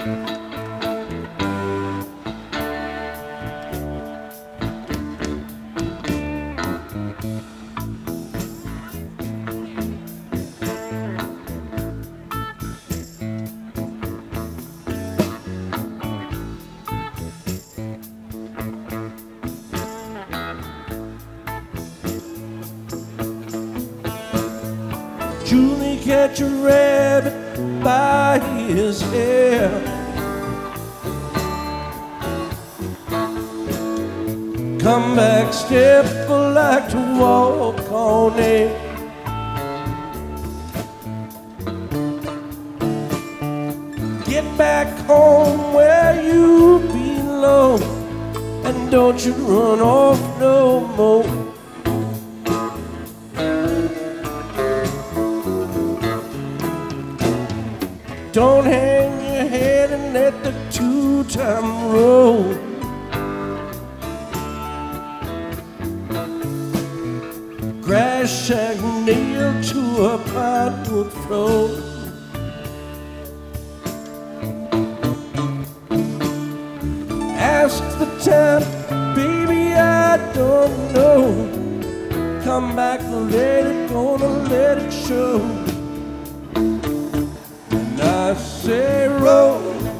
Julie catch a rabbit by his hair. Come back, step like to walk on air. Get back home where you belong, and don't you run off no more. Don't hang your head and let the two-time roll. Grass shack nailed to a plywood floor. Ask the time, baby, I don't know. Come back, let it go, let it show. I say roll,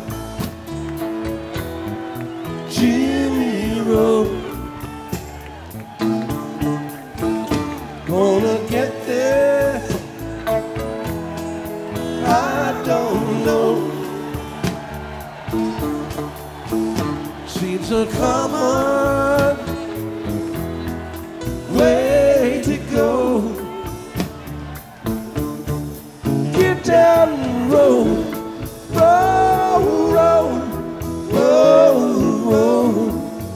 Jimmy roll. Gonna get there, I don't know. Seems a common way to go. Get down and roll, roll, roll, roll, roll.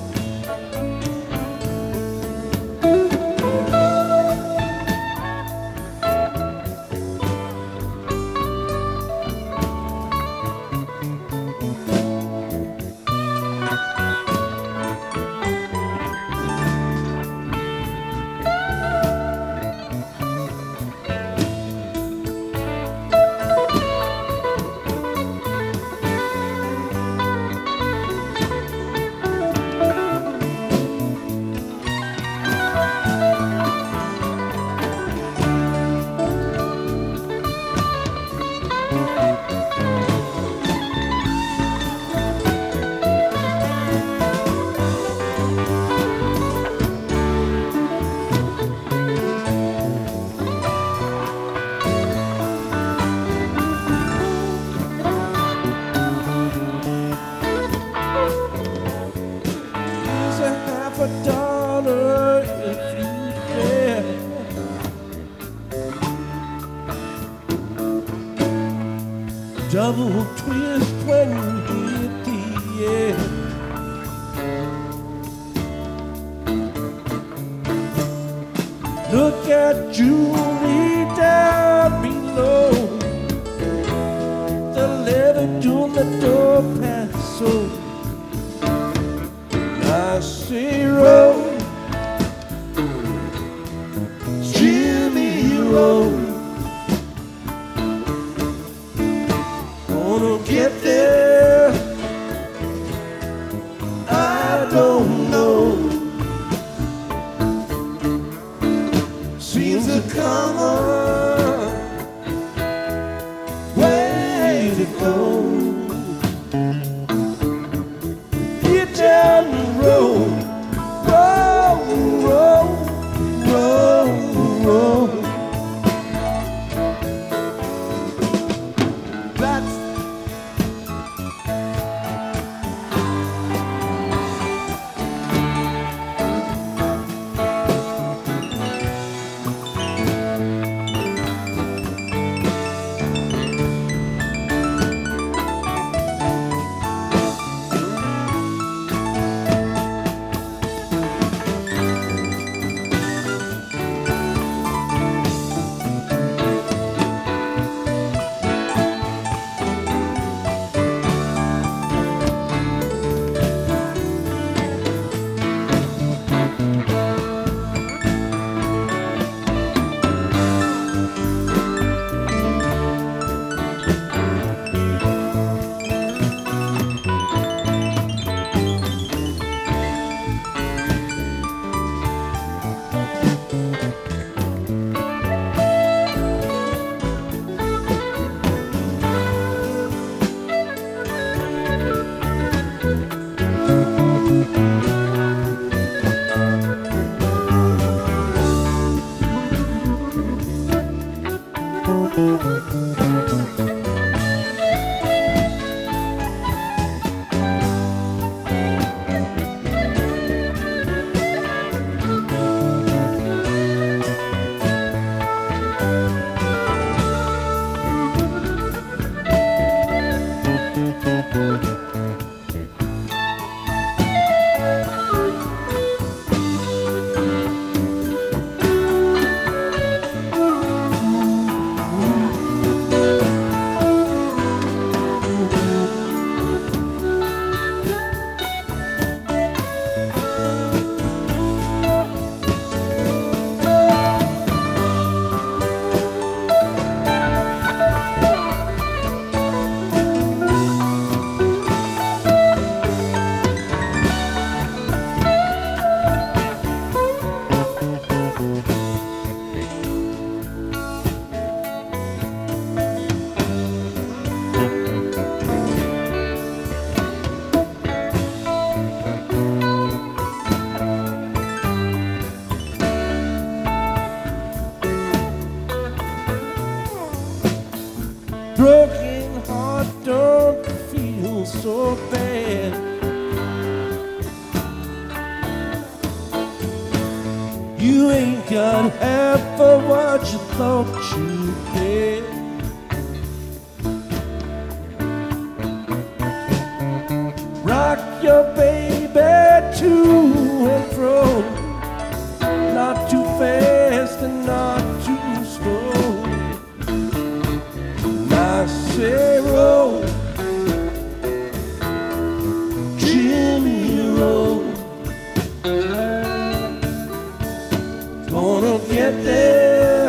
$1 if you dare. Double twist when you hit the air. Look at Julie down below, the letter to the door paso. I say roll, Jimmy roll. Gonna get there, I don't know. Seems a common way to go. Get down the road, roll, roll, roll, roll. That's so bad. You ain't got half of what you thought you had. Rock your baby to and fro, not too fast and not too slow. I say roll, Jimmy roll. Gonna get there,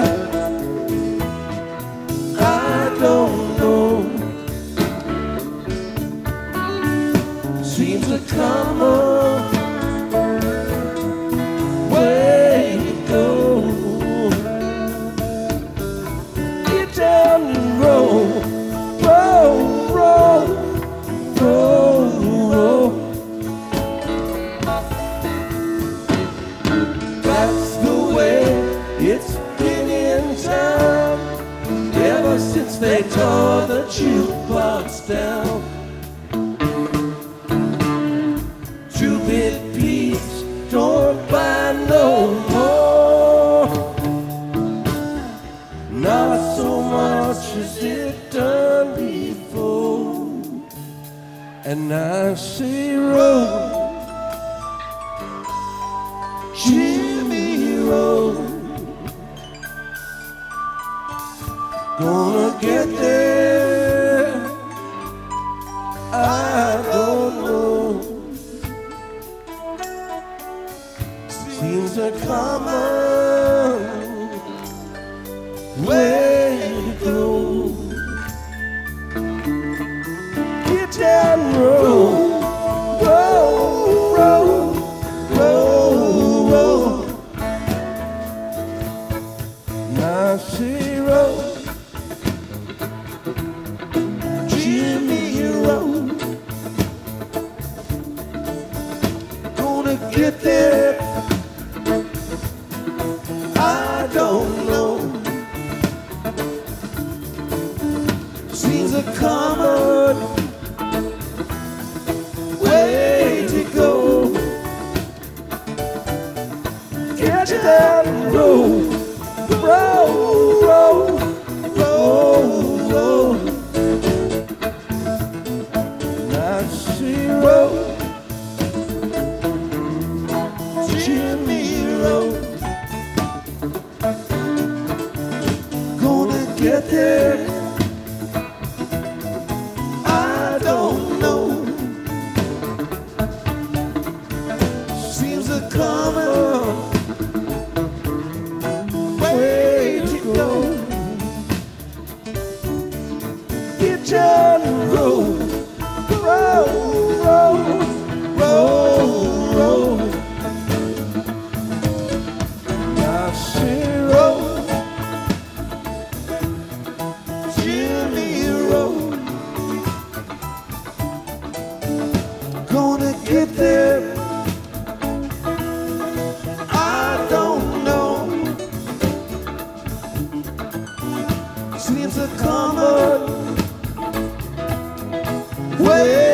I don't know. Seems to come a way to go. Get down and roll, roll, roll, roll, roll. That's the way it's been in town ever since they tore the jukebox down. Two-bit piece don't buy no more, not so much as it done before. And I say roll, Jimmy roll. Gonna get there, I don't know. Seems a common way to go. Get down and roll, roll, roll, roll, roll. Now say roll, Jimmy roll. Gonna get there, I don't know. Seems a common way to go. Get you down and roll, roll, roll, roll, roll. Now see roll, Jimmy roll. Gonna get there, I don't know. Seems a common way to go. Get down and roll, roll, roll, roll, roll. Now say roll, Jimmy roll. Gonna get there, I don't know. Seems a common way